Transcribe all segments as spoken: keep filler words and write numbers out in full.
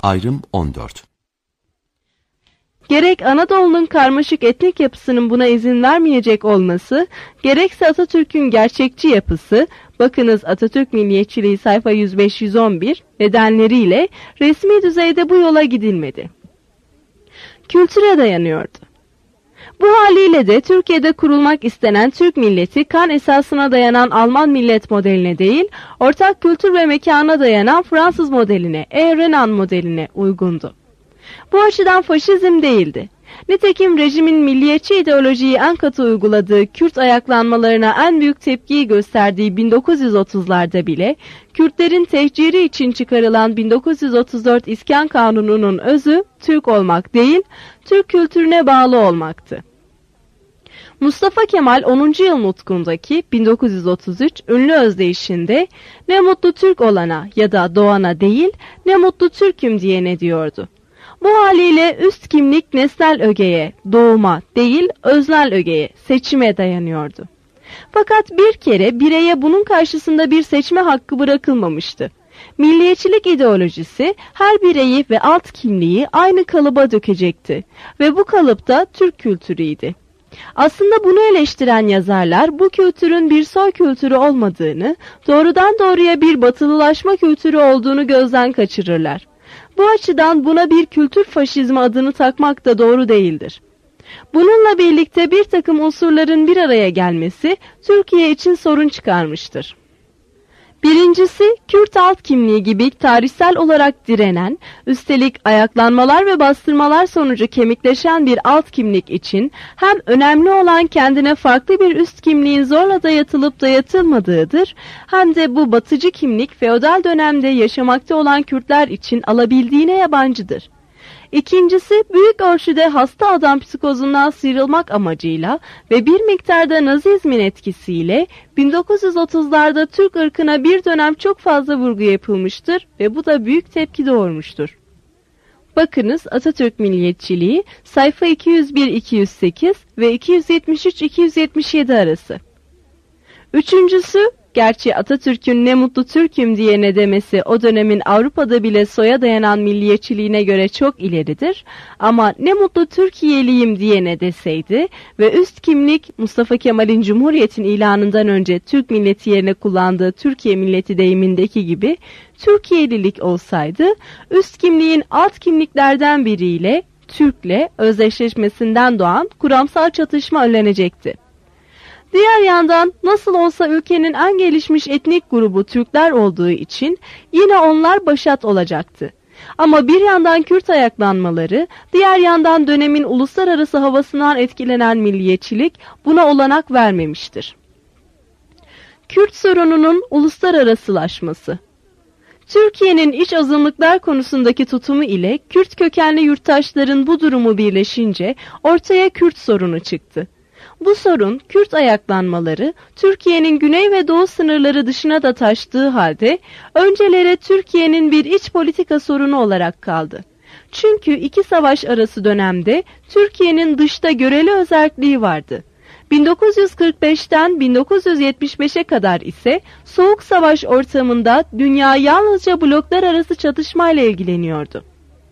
Ayrım on dört. Gerek Anadolu'nun karmaşık etnik yapısının buna izin vermeyecek olması, gerekse Atatürk'ün gerçekçi yapısı, bakınız Atatürk Milliyetçiliği sayfa yüz beş yüz on bir, nedenleriyle resmi düzeyde bu yola gidilmedi. Kültüre dayanıyordu. Bu haliyle de Türkiye'de kurulmak istenen Türk milleti kan esasına dayanan Alman millet modeline değil, ortak kültür ve mekana dayanan Fransız modeline, Renan modeline uygundu. Bu açıdan faşizm değildi. Nitekim rejimin milliyetçi ideolojiyi en katı uyguladığı Kürt ayaklanmalarına en büyük tepkiyi gösterdiği bin dokuz yüz otuzlarda bile, Kürtlerin tehciri için çıkarılan bin dokuz yüz otuz dört İskan Kanunu'nun özü Türk olmak değil, Türk kültürüne bağlı olmaktı. Mustafa Kemal onuncu yıl nutkundaki bin dokuz yüz otuz üç ünlü özdeyişinde ne mutlu Türk olana ya da doğana değil, ne mutlu Türk'üm diyene diyordu. Bu haliyle üst kimlik nesnel ögeye, doğuma değil öznel ögeye, seçime dayanıyordu. Fakat bir kere bireye bunun karşısında bir seçme hakkı bırakılmamıştı. Milliyetçilik ideolojisi her bireyi ve alt kimliği aynı kalıba dökecekti ve bu kalıpta Türk kültürüydü. Aslında bunu eleştiren yazarlar bu kültürün bir soy kültürü olmadığını, doğrudan doğruya bir batılılaşma kültürü olduğunu gözden kaçırırlar. Bu açıdan buna bir kültür faşizmi adını takmak da doğru değildir. Bununla birlikte bir takım unsurların bir araya gelmesi Türkiye için sorun çıkarmıştır. Birincisi, Kürt alt kimliği gibi tarihsel olarak direnen, üstelik ayaklanmalar ve bastırmalar sonucu kemikleşen bir alt kimlik için hem önemli olan kendine farklı bir üst kimliğin zorla dayatılıp dayatılmadığıdır, hem de bu batıcı kimlik feodal dönemde yaşamakta olan Kürtler için alabildiğine yabancıdır. İkincisi, büyük ölçüde hasta adam psikozundan sıyrılmak amacıyla ve bir miktarda Nazizmin etkisiyle bin dokuz yüz otuzlarda Türk ırkına bir dönem çok fazla vurgu yapılmıştır ve bu da büyük tepki doğurmuştur. Bakınız Atatürk Milliyetçiliği sayfa iki yüz bir iki yüz sekiz ve iki yüz yetmiş üç iki yüz yetmiş yedi arası. Üçüncüsü, gerçi Atatürk'ün ne mutlu Türk'üm diye ne demesi o dönemin Avrupa'da bile soya dayanan milliyetçiliğine göre çok ileridir. Ama ne mutlu Türkiye'liyim diye ne deseydi ve üst kimlik Mustafa Kemal'in Cumhuriyet'in ilanından önce Türk milleti yerine kullandığı Türkiye milleti deyimindeki gibi Türkiye'lilik olsaydı, üst kimliğin alt kimliklerden biriyle Türk'le özdeşleşmesinden doğan kuramsal çatışma önlenecekti. Diğer yandan nasıl olsa ülkenin en gelişmiş etnik grubu Türkler olduğu için yine onlar başat olacaktı. Ama bir yandan Kürt ayaklanmaları, diğer yandan dönemin uluslararası havasından etkilenen milliyetçilik buna olanak vermemiştir. Kürt sorununun uluslararasılaşması. Türkiye'nin iç azınlıklar konusundaki tutumu ile Kürt kökenli yurttaşların bu durumu birleşince ortaya Kürt sorunu çıktı. Bu sorun, Kürt ayaklanmaları, Türkiye'nin güney ve doğu sınırları dışına da taştığı halde, öncelere Türkiye'nin bir iç politika sorunu olarak kaldı. Çünkü iki savaş arası dönemde Türkiye'nin dışta göreli özelliği vardı. bin dokuz yüz kırk beşten bin dokuz yüz yetmiş beşe kadar ise Soğuk Savaş ortamında dünya yalnızca bloklar arası çatışmayla ilgileniyordu.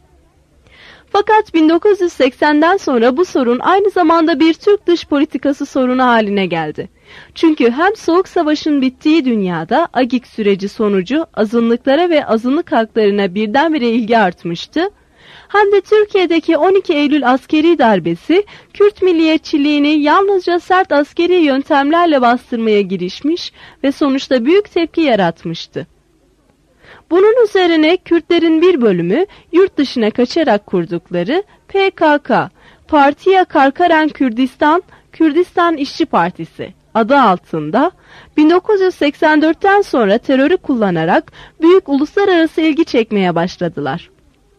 Fakat bin dokuz yüz seksenden sonra bu sorun aynı zamanda bir Türk dış politikası sorunu haline geldi. Çünkü hem Soğuk Savaş'ın bittiği dünyada Agik süreci sonucu azınlıklara ve azınlık haklarına birdenbire ilgi artmıştı, hem de Türkiye'deki on iki Eylül askeri darbesi Kürt milliyetçiliğini yalnızca sert askeri yöntemlerle bastırmaya girişmiş ve sonuçta büyük tepki yaratmıştı. Bunun üzerine Kürtlerin bir bölümü yurt dışına kaçarak kurdukları P K K, Partiya Karkaren Kürdistan, Kürdistan İşçi Partisi adı altında bin dokuz yüz seksen dörtten sonra terörü kullanarak büyük uluslararası ilgi çekmeye başladılar.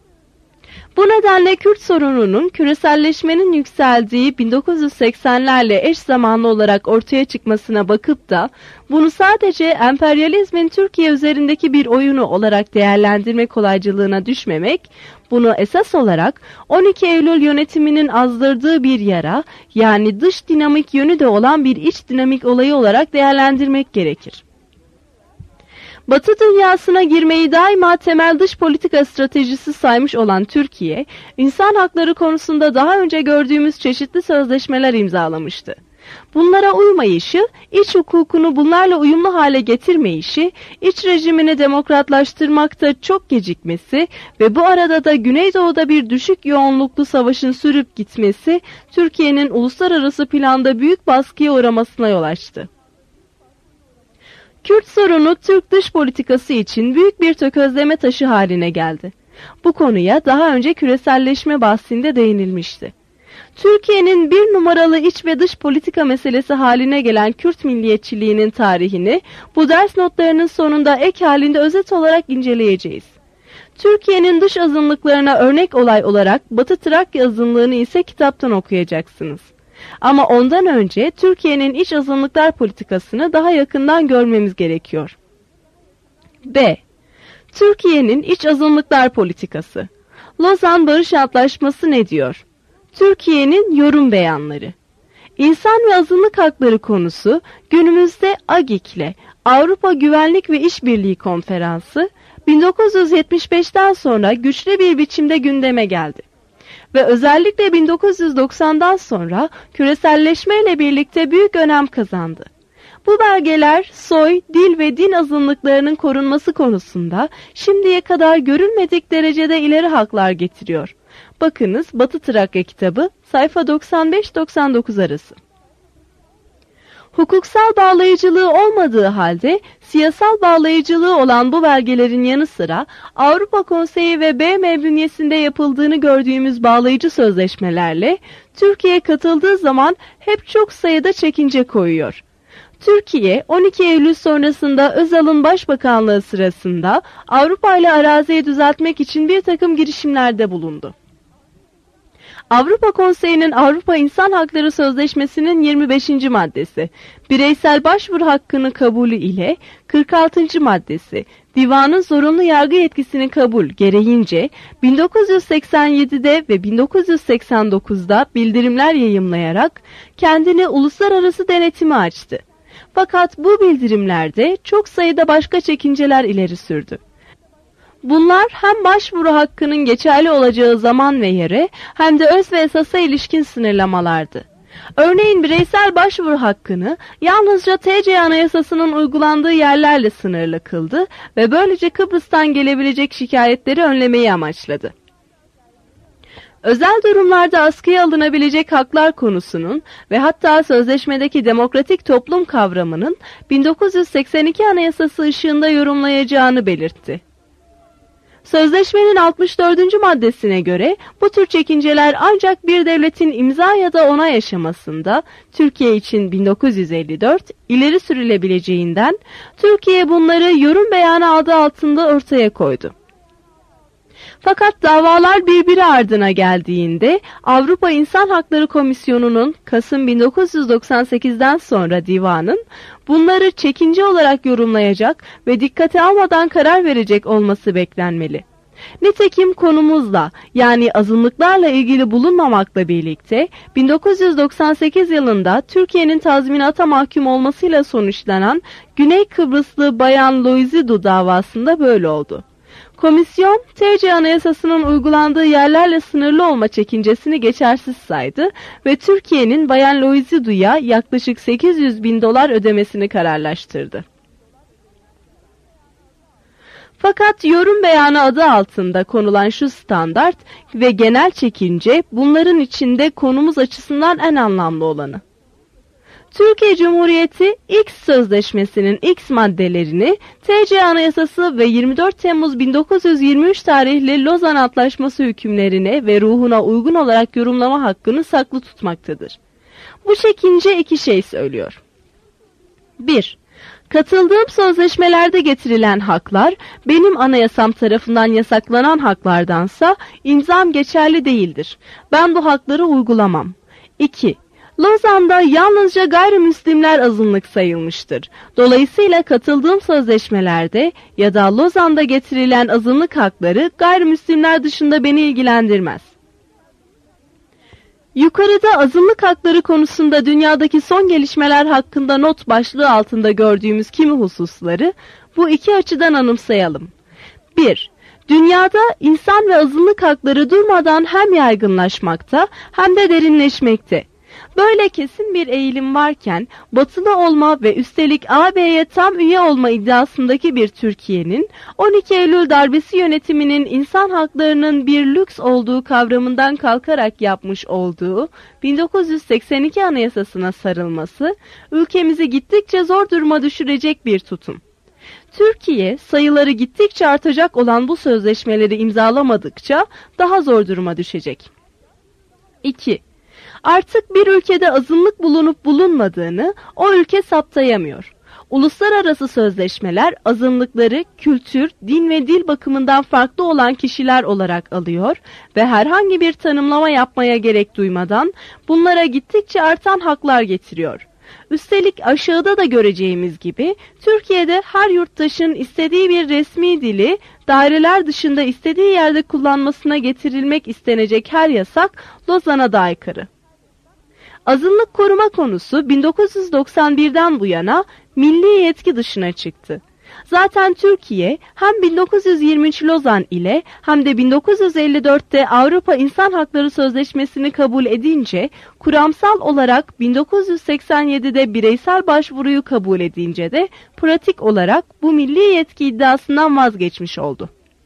Bu nedenle Kürt sorununun küreselleşmenin yükseldiği bin dokuz yüz seksenlerle eş zamanlı olarak ortaya çıkmasına bakıp da bunu sadece emperyalizmin Türkiye üzerindeki bir oyunu olarak değerlendirme kolaycılığına düşmemek, bunu esas olarak on iki Eylül yönetiminin azdırdığı bir yara, yani dış dinamik yönü de olan bir iç dinamik olayı olarak değerlendirmek gerekir. Batı dünyasına girmeyi daima temel dış politika stratejisi saymış olan Türkiye, insan hakları konusunda daha önce gördüğümüz çeşitli sözleşmeler imzalamıştı. Bunlara uymayışı, iç hukukunu bunlarla uyumlu hale getirmeyişi, iç rejimini demokratlaştırmakta çok gecikmesi ve bu arada da Güneydoğu'da bir düşük yoğunluklu savaşın sürüp gitmesi, Türkiye'nin uluslararası planda büyük baskıya uğramasına yol açtı. Kürt sorunu Türk dış politikası için büyük bir tökezleme taşı haline geldi. Bu konuya daha önce küreselleşme bahsinde değinilmişti. Türkiye'nin bir numaralı iç ve dış politika meselesi haline gelen Kürt milliyetçiliğinin tarihini bu ders notlarının sonunda ek halinde özet olarak inceleyeceğiz. Türkiye'nin dış azınlıklarına örnek olay olarak Batı Trakya azınlığını ise kitaptan okuyacaksınız. Ama ondan önce Türkiye'nin iç azınlıklar politikasını daha yakından görmemiz gerekiyor. B. Türkiye'nin iç azınlıklar politikası. Lozan Barış Antlaşması ne diyor? Türkiye'nin yorum beyanları. İnsan ve azınlık hakları konusu günümüzde AGİK'le Avrupa Güvenlik ve İşbirliği Konferansı bin dokuz yüz yetmiş beşten sonra güçlü bir biçimde gündeme geldi. Ve özellikle bin dokuz yüz doksandan sonra küreselleşmeyle birlikte büyük önem kazandı. Bu belgeler soy, dil ve din azınlıklarının korunması konusunda şimdiye kadar görülmedik derecede ileri haklar getiriyor. Bakınız Batı Trakya kitabı sayfa doksan beş doksan dokuz arası. Hukuksal bağlayıcılığı olmadığı halde siyasal bağlayıcılığı olan bu belgelerin yanı sıra Avrupa Konseyi ve B M bünyesinde yapıldığını gördüğümüz bağlayıcı sözleşmelerle Türkiye katıldığı zaman hep çok sayıda çekince koyuyor. Türkiye on iki Eylül sonrasında Özal'ın başbakanlığı sırasında Avrupa ile araziyi düzeltmek için bir takım girişimlerde bulundu. Avrupa Konseyi'nin Avrupa İnsan Hakları Sözleşmesi'nin yirmi beşinci maddesi, bireysel başvuru hakkını kabulü ile kırk altıncı maddesi, divanın zorunlu yargı yetkisini kabul gereğince bin dokuz yüz seksen yedide ve bin dokuz yüz seksen dokuzda bildirimler yayımlayarak kendini uluslararası denetime açtı. Fakat bu bildirimlerde çok sayıda başka çekinceler ileri sürdü. Bunlar hem başvuru hakkının geçerli olacağı zaman ve yere hem de öz ve esasa ilişkin sınırlamalardı. Örneğin bireysel başvuru hakkını yalnızca T C Anayasası'nın uygulandığı yerlerle sınırlı kıldı ve böylece Kıbrıs'tan gelebilecek şikayetleri önlemeyi amaçladı. Özel durumlarda askıya alınabilecek haklar konusunun ve hatta sözleşmedeki demokratik toplum kavramının bin dokuz yüz seksen iki Anayasası ışığında yorumlayacağını belirtti. Sözleşmenin altmış dördüncü maddesine göre bu tür çekinceler ancak bir devletin imza ya da onay aşamasında Türkiye için bin dokuz yüz elli dört ileri sürülebileceğinden Türkiye bunları yorum beyanı adı altında ortaya koydu. Fakat davalar birbiri ardına geldiğinde Avrupa İnsan Hakları Komisyonu'nun Kasım bin dokuz yüz doksan sekizden sonra divanın bunları çekince olarak yorumlayacak ve dikkate almadan karar verecek olması beklenmeli. Nitekim konumuzla yani azınlıklarla ilgili bulunmamakla birlikte bin dokuz yüz doksan sekiz yılında Türkiye'nin tazminata mahkum olmasıyla sonuçlanan Güney Kıbrıslı Bayan Loizidu davasında böyle oldu. Komisyon, T C Anayasası'nın uygulandığı yerlerle sınırlı olma çekincesini geçersiz saydı ve Türkiye'nin Bayan Loizidu'ya yaklaşık sekiz yüz bin dolar ödemesini kararlaştırdı. Fakat yorum beyanı adı altında konulan şu standart ve genel çekince bunların içinde konumuz açısından en anlamlı olanı. Türkiye Cumhuriyeti X Sözleşmesi'nin X maddelerini T C Anayasası ve yirmi dört Temmuz bin dokuz yüz yirmi üç tarihli Lozan Antlaşması hükümlerine ve ruhuna uygun olarak yorumlama hakkını saklı tutmaktadır. Bu çekince iki şey söylüyor. bir. Katıldığım sözleşmelerde getirilen haklar benim anayasam tarafından yasaklanan haklardansa imzam geçerli değildir. Ben bu hakları uygulamam. iki. Lozan'da yalnızca gayrimüslimler azınlık sayılmıştır. Dolayısıyla katıldığım sözleşmelerde ya da Lozan'da getirilen azınlık hakları gayrimüslimler dışında beni ilgilendirmez. Yukarıda azınlık hakları konusunda dünyadaki son gelişmeler hakkında not başlığı altında gördüğümüz kimi hususları Bu iki açıdan anımsayalım. bir. Dünyada insan ve azınlık hakları durmadan hem yaygınlaşmakta hem de derinleşmekte. Böyle kesin bir eğilim varken batılı olma ve üstelik A B'ye tam üye olma iddiasındaki bir Türkiye'nin on iki Eylül darbesi yönetiminin insan haklarının bir lüks olduğu kavramından kalkarak yapmış olduğu bin dokuz yüz seksen iki Anayasasına sarılması ülkemizi gittikçe zor duruma düşürecek bir tutum. Türkiye sayıları gittikçe artacak olan bu sözleşmeleri imzalamadıkça daha zor duruma düşecek. iki. Artık bir ülkede azınlık bulunup bulunmadığını o ülke saptayamıyor. Uluslararası sözleşmeler azınlıkları kültür, din ve dil bakımından farklı olan kişiler olarak alıyor ve herhangi bir tanımlama yapmaya gerek duymadan bunlara gittikçe artan haklar getiriyor. Üstelik aşağıda da göreceğimiz gibi Türkiye'de her yurttaşın istediği bir resmi dili daireler dışında istediği yerde kullanmasına getirilmek istenecek her yasak Lozan'a da aykırı. Azınlık koruma konusu bin dokuz yüz doksan birden bu yana milli yetki dışına çıktı. Zaten Türkiye hem bin dokuz yüz yirmi üç Lozan ile hem de bin dokuz yüz elli dörtte Avrupa İnsan Hakları Sözleşmesi'ni kabul edince, kuramsal olarak bin dokuz yüz seksen yedide bireysel başvuruyu kabul edince de pratik olarak bu milli yetki iddiasından vazgeçmiş oldu.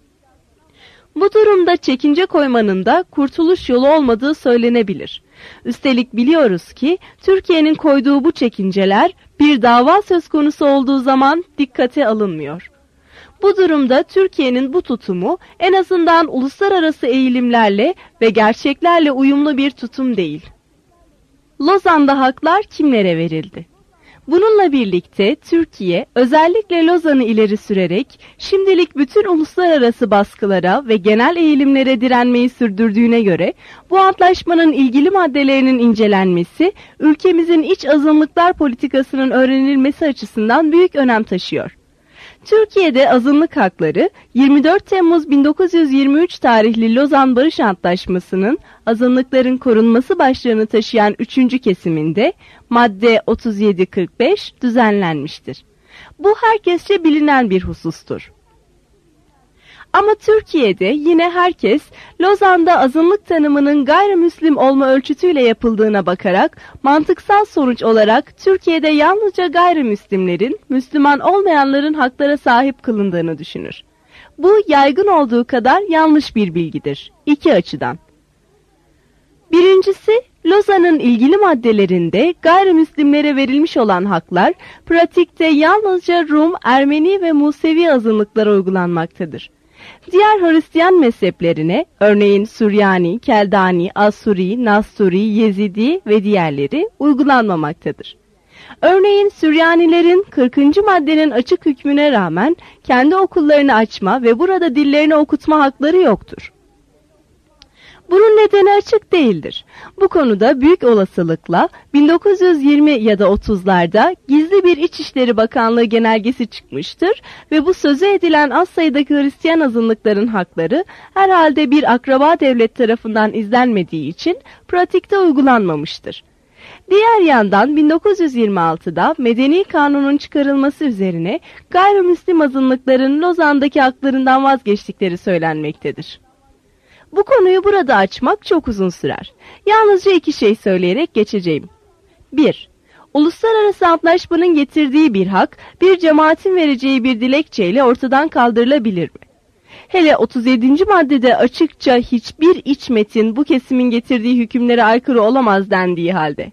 Bu durumda çekince koymanın da kurtuluş yolu olmadığı söylenebilir. Üstelik biliyoruz ki Türkiye'nin koyduğu bu çekinceler bir dava söz konusu olduğu zaman dikkate alınmıyor. Bu durumda Türkiye'nin bu tutumu en azından uluslararası eğilimlerle ve gerçeklerle uyumlu bir tutum değil. Lozan'da haklar kimlere verildi? Bununla birlikte Türkiye özellikle Lozan'ı ileri sürerek şimdilik bütün uluslararası baskılara ve genel eğilimlere direnmeyi sürdürdüğüne göre bu antlaşmanın ilgili maddelerinin incelenmesi ülkemizin iç azınlıklar politikasının öğrenilmesi açısından büyük önem taşıyor. Türkiye'de azınlık hakları yirmi dört Temmuz bin dokuz yüz yirmi üç tarihli Lozan Barış Antlaşması'nın azınlıkların korunması başlığını taşıyan üçüncü kesiminde madde otuz yedi kırk beş düzenlenmiştir. Bu herkesçe bilinen bir husustur. Ama Türkiye'de yine herkes Lozan'da azınlık tanımının gayrimüslim olma ölçütüyle yapıldığına bakarak mantıksal sonuç olarak Türkiye'de yalnızca gayrimüslimlerin, Müslüman olmayanların haklara sahip kılındığını düşünür. Bu yaygın olduğu kadar yanlış bir bilgidir. İki açıdan. Birincisi, Lozan'ın ilgili maddelerinde gayrimüslimlere verilmiş olan haklar pratikte yalnızca Rum, Ermeni ve Musevi azınlıklara uygulanmaktadır. Diğer Hristiyan mezheplerine, örneğin Süryani, Keldani, Asuri, Nasturi, Yezidi ve diğerleri uygulanmamaktadır. Örneğin Süryanilerin kırkıncı maddenin açık hükmüne rağmen kendi okullarını açma ve burada dillerini okutma hakları yoktur. Bunun nedeni açık değildir. Bu konuda büyük olasılıkla bin dokuz yüz yirmi ya da otuzlarda gizli bir İçişleri Bakanlığı genelgesi çıkmıştır ve bu sözü edilen az sayıdaki Hristiyan azınlıkların hakları herhalde bir akraba devlet tarafından izlenmediği için pratikte uygulanmamıştır. Diğer yandan bin dokuz yüz yirmi altıda Medeni Kanun'un çıkarılması üzerine gayrimüslim azınlıkların Lozan'daki haklarından vazgeçtikleri söylenmektedir. Bu konuyu burada açmak çok uzun sürer. Yalnızca iki şey söyleyerek geçeceğim. bir. Uluslararası antlaşmanın getirdiği bir hak, bir cemaatin vereceği bir dilekçeyle ortadan kaldırılabilir mi? Hele otuz yedinci maddede açıkça hiçbir iç metin bu kesimin getirdiği hükümlere aykırı olamaz dendiği halde.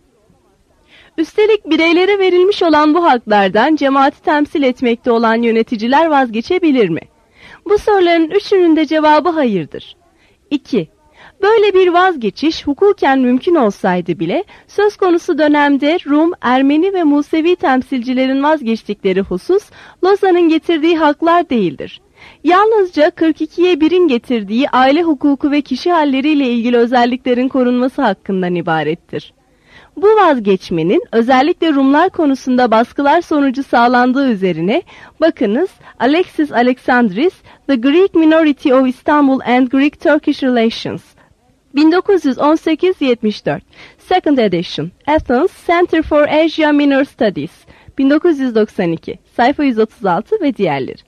Üstelik bireylere verilmiş olan bu haklardan cemaati temsil etmekte olan yöneticiler vazgeçebilir mi? Bu soruların üçünün de cevabı hayırdır. iki. Böyle bir vazgeçiş hukuken mümkün olsaydı bile söz konusu dönemde Rum, Ermeni ve Musevi temsilcilerin vazgeçtikleri husus Lozan'ın getirdiği haklar değildir. Yalnızca kırk ikiye birin getirdiği aile hukuku ve kişi halleriyle ilgili özelliklerin korunması hakkından ibarettir. Bu vazgeçmenin özellikle Rumlar konusunda baskılar sonucu sağlandığı üzerine bakınız Alexis Alexandris, The Greek Minority of Istanbul and Greek-Turkish Relations, bin dokuz yüz on sekiz yetmiş dört, Second Edition, Athens, Center for Asia Minor Studies, bin dokuz yüz doksan iki, sayfa yüz otuz altı ve diğerleri.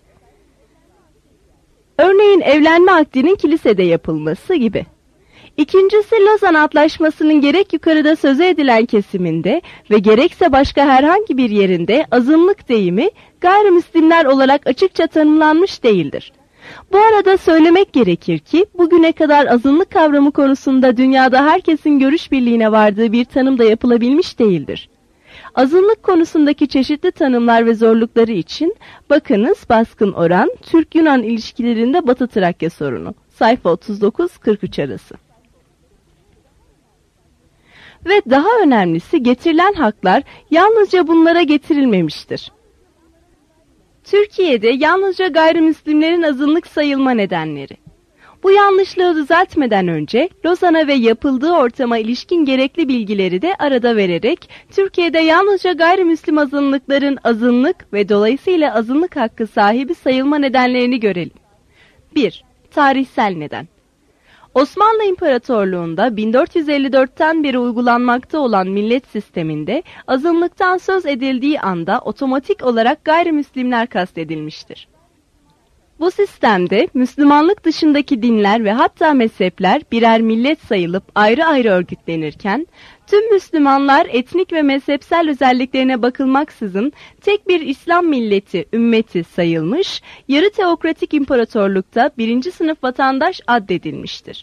Örneğin evlenme akdinin kilisede yapılması gibi. İkincisi, Lozan Antlaşması'nın gerek yukarıda söze edilen kesiminde ve gerekse başka herhangi bir yerinde azınlık deyimi gayrimüslimler olarak açıkça tanımlanmış değildir. Bu arada söylemek gerekir ki bugüne kadar azınlık kavramı konusunda dünyada herkesin görüş birliğine vardığı bir tanım da yapılabilmiş değildir. Azınlık konusundaki çeşitli tanımlar ve zorlukları için bakınız baskın oran Türk-Yunan ilişkilerinde Batı Trakya sorunu sayfa otuz dokuz kırk üç arası. Ve daha önemlisi getirilen haklar yalnızca bunlara getirilmemiştir. Türkiye'de yalnızca gayrimüslimlerin azınlık sayılma nedenleri. Bu yanlışlığı düzeltmeden önce Lozan'a ve yapıldığı ortama ilişkin gerekli bilgileri de arada vererek Türkiye'de yalnızca gayrimüslim azınlıkların azınlık ve dolayısıyla azınlık hakkı sahibi sayılma nedenlerini görelim. bir. Tarihsel neden. Osmanlı İmparatorluğu'nda bin dört yüz elli dörtten beri uygulanmakta olan millet sisteminde azınlıktan söz edildiği anda otomatik olarak gayrimüslimler kastedilmiştir. Bu sistemde Müslümanlık dışındaki dinler ve hatta mezhepler birer millet sayılıp ayrı ayrı örgütlenirken, tüm Müslümanlar etnik ve mezhepsel özelliklerine bakılmaksızın tek bir İslam milleti, ümmeti sayılmış, yarı teokratik imparatorlukta birinci sınıf vatandaş addedilmiştir.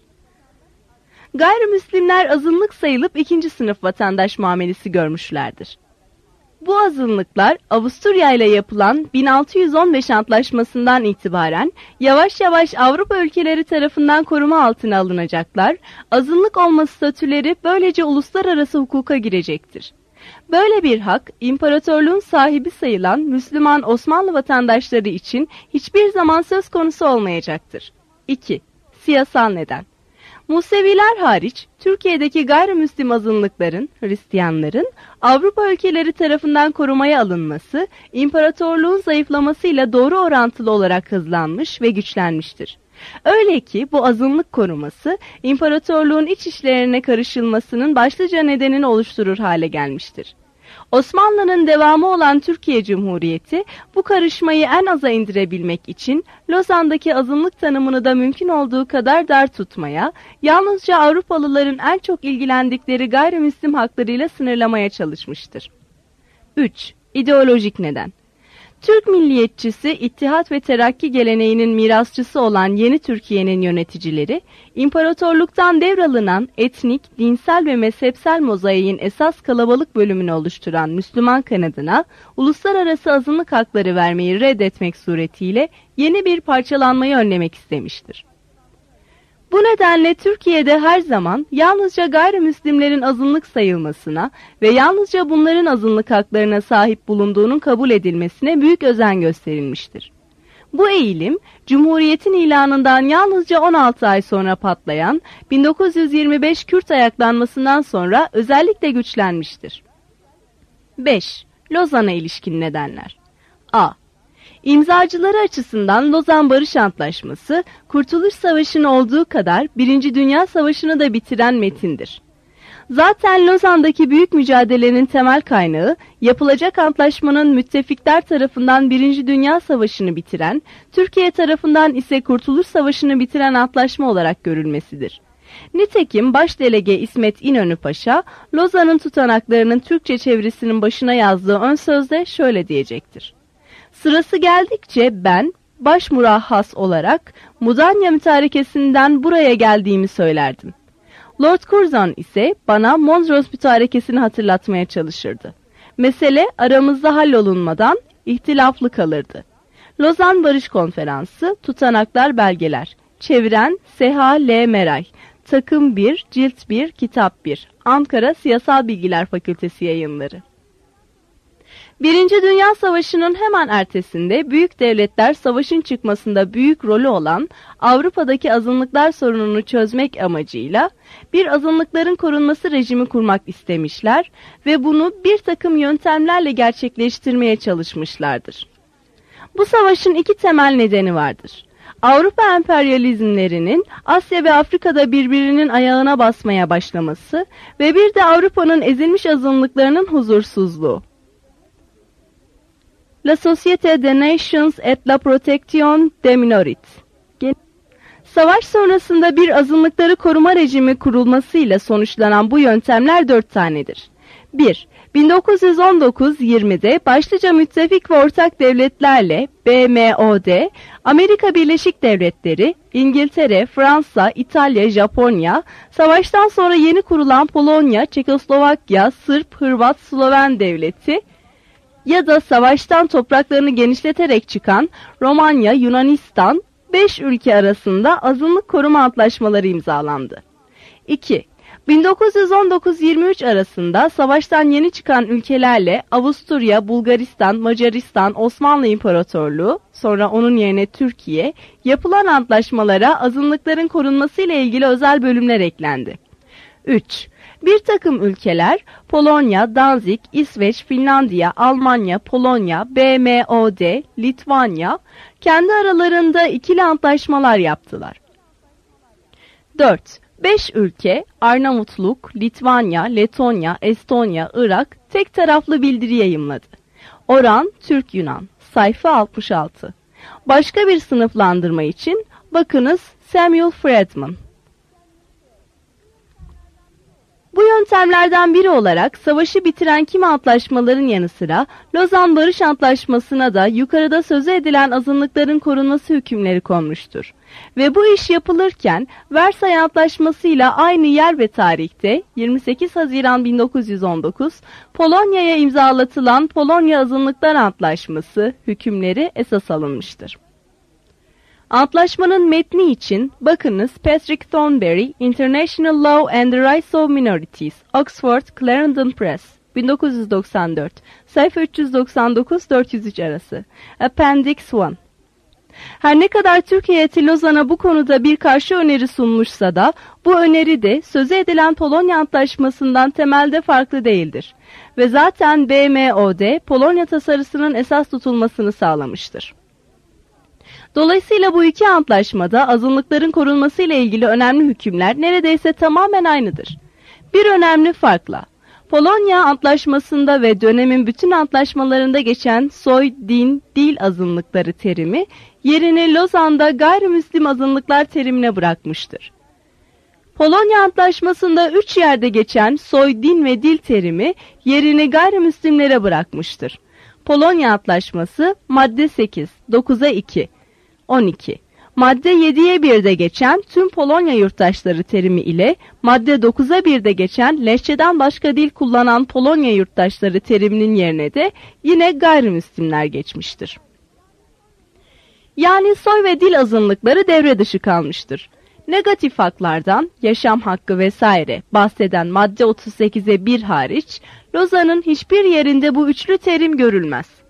Gayrimüslimler azınlık sayılıp ikinci sınıf vatandaş muamelesi görmüşlerdir. Bu azınlıklar Avusturya ile yapılan bin altı yüz on beş Antlaşması'ndan itibaren yavaş yavaş Avrupa ülkeleri tarafından koruma altına alınacaklar, azınlık olma statüleri böylece uluslararası hukuka girecektir. Böyle bir hak, imparatorluğun sahibi sayılan Müslüman Osmanlı vatandaşları için hiçbir zaman söz konusu olmayacaktır. iki. Siyasal neden. Museviler hariç, Türkiye'deki gayrimüslim azınlıkların, Hristiyanların, Avrupa ülkeleri tarafından korumaya alınması, imparatorluğun zayıflamasıyla doğru orantılı olarak hızlanmış ve güçlenmiştir. Öyle ki bu azınlık koruması, imparatorluğun iç işlerine karışılmasının başlıca nedenini oluşturur hale gelmiştir. Osmanlı'nın devamı olan Türkiye Cumhuriyeti bu karışmayı en aza indirebilmek için Lozan'daki azınlık tanımını da mümkün olduğu kadar dar tutmaya, yalnızca Avrupalıların en çok ilgilendikleri gayrimüslim haklarıyla sınırlamaya çalışmıştır. üç. İdeolojik neden. Türk milliyetçisi, İttihat ve Terakki geleneğinin mirasçısı olan yeni Türkiye'nin yöneticileri, imparatorluktan devralınan etnik, dinsel ve mezhepsel mozaiğin esas kalabalık bölümünü oluşturan Müslüman kanadına uluslararası azınlık hakları vermeyi reddetmek suretiyle yeni bir parçalanmayı önlemek istemiştir. Bu nedenle Türkiye'de her zaman yalnızca gayrimüslimlerin azınlık sayılmasına ve yalnızca bunların azınlık haklarına sahip bulunduğunun kabul edilmesine büyük özen gösterilmiştir. Bu eğilim, Cumhuriyet'in ilanından yalnızca on altı ay sonra patlayan bin dokuz yüz yirmi beş Kürt ayaklanmasından sonra özellikle güçlenmiştir. beş. Lozan'a ilişkin nedenler. A. İmzacıları açısından Lozan Barış Antlaşması, Kurtuluş Savaşı'nın olduğu kadar Birinci Dünya Savaşı'nı da bitiren metindir. Zaten Lozan'daki büyük mücadelenin temel kaynağı, yapılacak antlaşmanın müttefikler tarafından Birinci Dünya Savaşı'nı bitiren, Türkiye tarafından ise Kurtuluş Savaşı'nı bitiren antlaşma olarak görülmesidir. Nitekim Başdelege İsmet İnönü Paşa, Lozan'ın tutanaklarının Türkçe çevirisinin başına yazdığı ön sözde şöyle diyecektir. Sırası geldikçe ben, başmurahhas olarak Mudanya mütarekesinden buraya geldiğimi söylerdim. Lord Curzon ise bana Mondros mütarekesini hatırlatmaya çalışırdı. Mesele aramızda hallolunmadan ihtilaflı kalırdı. Lozan Barış Konferansı, tutanaklar belgeler. Çeviren Seha L. Meray. Takım bir, Cilt bir, Kitap bir. Ankara Siyasal Bilgiler Fakültesi Yayınları. Birinci Dünya Savaşı'nın hemen ertesinde büyük devletler savaşın çıkmasında büyük rolü olan Avrupa'daki azınlıklar sorununu çözmek amacıyla bir azınlıkların korunması rejimi kurmak istemişler ve bunu bir takım yöntemlerle gerçekleştirmeye çalışmışlardır. Bu savaşın iki temel nedeni vardır. Avrupa emperyalizmlerinin Asya ve Afrika'da birbirinin ayağına basmaya başlaması ve bir de Avrupa'nın ezilmiş azınlıklarının huzursuzluğu. La Société des Nations et la Protection des Minorités. Savaş sonrasında bir azınlıkları koruma rejimi kurulmasıyla sonuçlanan bu yöntemler dört tanedir. bir. bin dokuz yüz on dokuz yirmide başlıca müttefik ve ortak devletlerle B M O D, Amerika Birleşik Devletleri, İngiltere, Fransa, İtalya, Japonya, savaştan sonra yeni kurulan Polonya, Çekoslovakya, Sırp, Hırvat, Sloven Devleti ya da savaştan topraklarını genişleterek çıkan Romanya, Yunanistan, beş ülke arasında azınlık koruma antlaşmaları imzalandı. iki. bin dokuz yüz on dokuz yirmi üç arasında savaştan yeni çıkan ülkelerle Avusturya, Bulgaristan, Macaristan, Osmanlı İmparatorluğu, sonra onun yerine Türkiye, yapılan antlaşmalara azınlıkların korunmasıyla ilgili özel bölümler eklendi. üç. Bir takım ülkeler Polonya, Danzig, İsveç, Finlandiya, Almanya, Polonya, B M O D, Litvanya kendi aralarında ikili antlaşmalar yaptılar. dört. Beş ülke Arnavutluk, Litvanya, Letonya, Estonya, Irak tek taraflı bildiri yayımladı. Oran Türk-Yunan. Sayfa altmış altı. Başka bir sınıflandırma için bakınız Samuel Friedman. Bu yöntemlerden biri olarak savaşı bitiren kimi antlaşmaların yanı sıra Lozan Barış Antlaşması'na da yukarıda sözü edilen azınlıkların korunması hükümleri konmuştur. Ve bu iş yapılırken Versay Antlaşması ile aynı yer ve tarihte yirmi sekiz Haziran bin dokuz yüz on dokuz Polonya'ya imzalatılan Polonya Azınlıklar Antlaşması hükümleri esas alınmıştır. Antlaşmanın metni için bakınız Patrick Thornberry, International Law and the Rights of Minorities, Oxford, Clarendon Press, bin dokuz yüz doksan dört, sayfa üç yüz doksan dokuz dört yüz üç arası, Appendix bir. Her ne kadar Türk heyeti Lozan'a bu konuda bir karşı öneri sunmuşsa da, bu öneri de sözü edilen Polonya Antlaşması'ndan temelde farklı değildir. Ve zaten B M O D, Polonya tasarısının esas tutulmasını sağlamıştır. Dolayısıyla bu iki antlaşmada azınlıkların korunmasıyla ilgili önemli hükümler neredeyse tamamen aynıdır. Bir önemli farkla, Polonya Antlaşması'nda ve dönemin bütün antlaşmalarında geçen soy, din, dil azınlıkları terimi yerini Lozan'da gayrimüslim azınlıklar terimine bırakmıştır. Polonya Antlaşması'nda üç yerde geçen soy, din ve dil terimi yerini gayrimüslimlere bırakmıştır. Polonya Antlaşması madde sekiz, dokuza iki, on iki. Madde yediye birde geçen tüm Polonya yurttaşları terimi ile madde dokuza birde geçen lehçeden başka dil kullanan Polonya yurttaşları teriminin yerine de yine gayrimüslimler geçmiştir. Yani soy ve dil azınlıkları devre dışı kalmıştır. Negatif haklardan, yaşam hakkı vesaire bahseden madde otuz sekize bir hariç, Lozan'ın hiçbir yerinde bu üçlü terim görülmez.